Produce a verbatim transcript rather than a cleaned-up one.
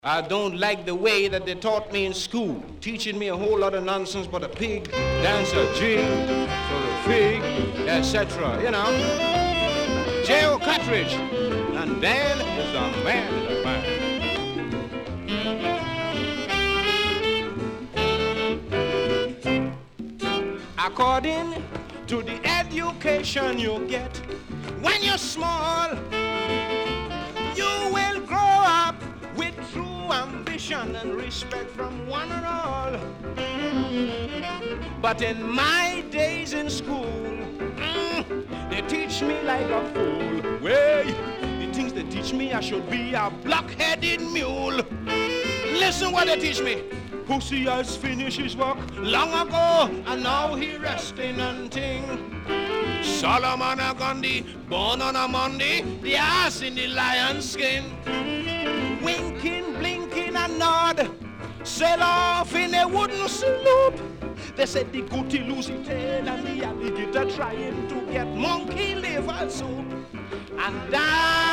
I don't like the way that they taught me in school, teaching me a whole lot of nonsense but a pig, dance a jig, for a fig, et cetera. You know, J O Cartridge, and Dan is the man in the band. According to the education you get when you're small, you will grow up with true ambition and respect from one and all. But in my days in school, mm, they teach me like a fool. Well, the things they teach me, I should be a block-headed mule. Listen what they teach me. Pussy has finished his work long ago, and now he resting and ting. Solomon a Gandhi, born on a Monday, the ass in the lion's skin. Winking, blinking and nod, sail off in a wooden sloop. They said the goatee lose his tail and the alligator trying to get monkey liver soup. And that